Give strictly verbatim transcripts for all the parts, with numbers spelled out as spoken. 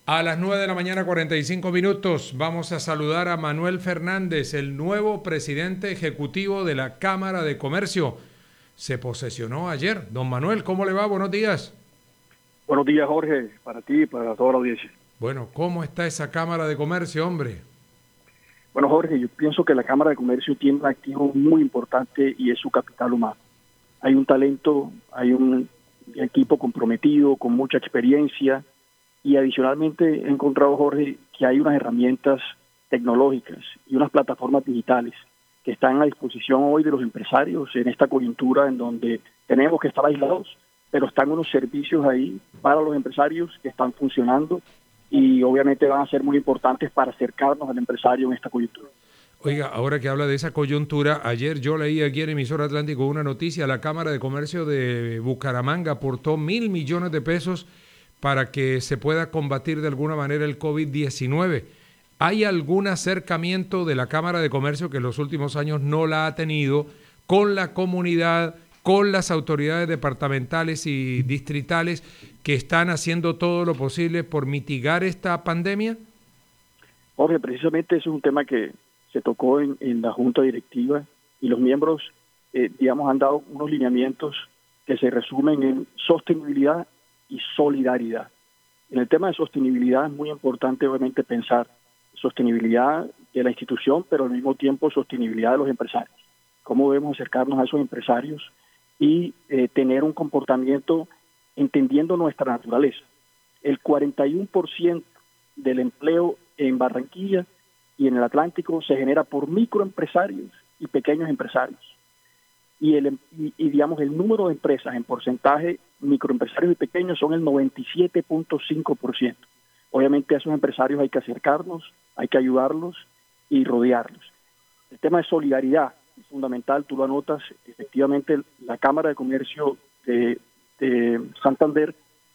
A las nueve de la mañana, cuarenta y cinco minutos, vamos a saludar a Manuel Fernández, el nuevo presidente ejecutivo de la Cámara de Comercio. Se posesionó ayer. Don Manuel, ¿cómo le va? Buenos días. Buenos días, Jorge, para ti y para toda la audiencia. Bueno, ¿cómo está esa Cámara de Comercio, hombre? Bueno, Jorge, yo pienso que la Cámara de Comercio tiene un activo muy importante y es su capital humano. Hay un talento, hay un equipo comprometido, con mucha experiencia, y adicionalmente he encontrado, Jorge, que hay unas herramientas tecnológicas y unas plataformas digitales que están a disposición hoy de los empresarios en esta coyuntura en donde tenemos que estar aislados, pero están unos servicios ahí para los empresarios que están funcionando y obviamente van a ser muy importantes para acercarnos al empresario en esta coyuntura. Oiga, ahora que habla de esa coyuntura, ayer yo leí aquí en Emisora Atlántico una noticia, la Cámara de Comercio de Bucaramanga aportó mil millones de pesos para que se pueda combatir de alguna manera el COVID diecinueve. ¿Hay algún acercamiento de la Cámara de Comercio, que en los últimos años no la ha tenido, con la comunidad, con las autoridades departamentales y distritales que están haciendo todo lo posible por mitigar esta pandemia? Jorge, precisamente eso es un tema que se tocó en, en la Junta Directiva y los miembros, eh, digamos, han dado unos lineamientos que se resumen en sostenibilidad y solidaridad. En el tema de sostenibilidad es muy importante obviamente pensar sostenibilidad de la institución, pero al mismo tiempo sostenibilidad de los empresarios. Cómo debemos acercarnos a esos empresarios y eh, tener un comportamiento entendiendo nuestra naturaleza. El cuarenta y uno por ciento del empleo en Barranquilla y en el Atlántico se genera por microempresarios y pequeños empresarios. Y, el, y, y digamos el número de empresas en porcentaje microempresarios y pequeños son el noventa y siete punto cinco por ciento. Obviamente a esos empresarios hay que acercarnos, hay que ayudarlos y rodearlos. El tema de solidaridad es fundamental, tú lo anotas, efectivamente la Cámara de Comercio de, de Santander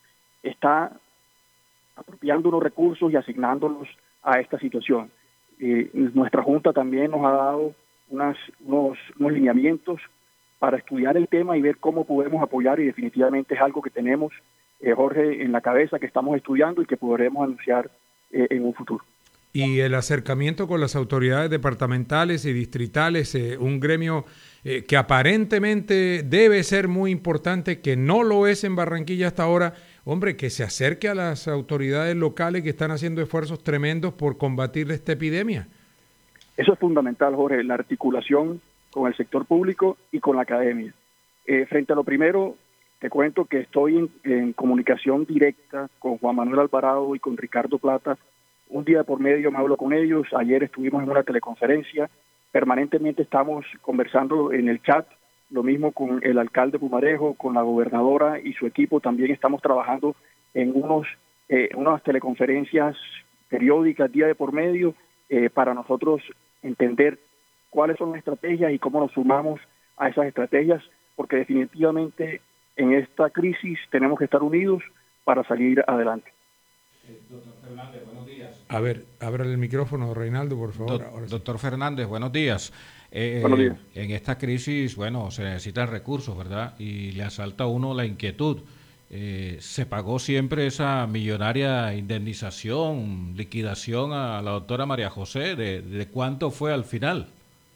está apropiando unos recursos y asignándolos a esta situación. Eh, nuestra Junta también nos ha dado unas, unos, unos lineamientos para estudiar el tema y ver cómo podemos apoyar, y definitivamente es algo que tenemos, eh, Jorge, en la cabeza, que estamos estudiando y que podremos anunciar eh, en un futuro. Y el acercamiento con las autoridades departamentales y distritales, eh, un gremio eh, que aparentemente debe ser muy importante, que no lo es en Barranquilla hasta ahora, hombre, que se acerque a las autoridades locales que están haciendo esfuerzos tremendos por combatir esta epidemia. Eso es fundamental, Jorge, la articulación con el sector público y con la academia. Eh, frente a lo primero, te cuento que estoy en, en comunicación directa con Juan Manuel Alvarado y con Ricardo Plata. Un día por medio me hablo con ellos. Ayer estuvimos en una teleconferencia. Permanentemente estamos conversando en el chat. Lo mismo con el alcalde Pumarejo, con la gobernadora y su equipo. También estamos trabajando en unos eh, unas teleconferencias periódicas, día de por medio, eh, para nosotros entender cuáles son las estrategias y cómo nos sumamos a esas estrategias, porque definitivamente en esta crisis tenemos que estar unidos para salir adelante. Eh, doctor Fernández, buenos días. A ver, ábrale el micrófono, Reinaldo, por favor. Do Ahora sí. Doctor Fernández, buenos días. Eh, buenos días. En esta crisis, bueno, se necesitan recursos, ¿verdad? Y le asalta a uno la inquietud. Eh, ¿Se pagó siempre esa millonaria indemnización, liquidación a la doctora María José? ¿De, de cuánto fue al final?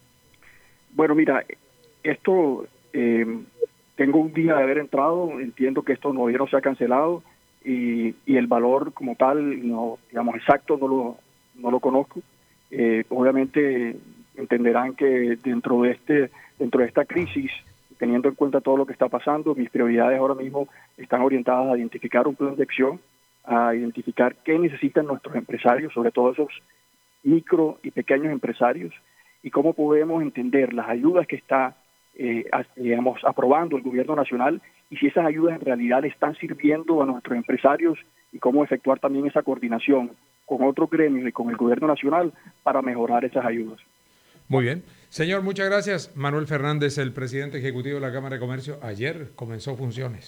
Bueno, mira, esto, eh, tengo un día de haber entrado, entiendo que esto todavía no se ha cancelado y, y el valor como tal, no, digamos, exacto, no lo, no lo conozco. Eh, obviamente entenderán que dentro de este, dentro de esta crisis, teniendo en cuenta todo lo que está pasando, mis prioridades ahora mismo están orientadas a identificar un plan de acción, a identificar qué necesitan nuestros empresarios, sobre todo esos micro y pequeños empresarios, y cómo podemos entender las ayudas que está, eh, digamos, aprobando el gobierno nacional y si esas ayudas en realidad le están sirviendo a nuestros empresarios y cómo efectuar también esa coordinación con otros gremios y con el gobierno nacional para mejorar esas ayudas. Muy bien. Señor, muchas gracias. Manuel Fernández, el presidente ejecutivo de la Cámara de Comercio, ayer comenzó funciones.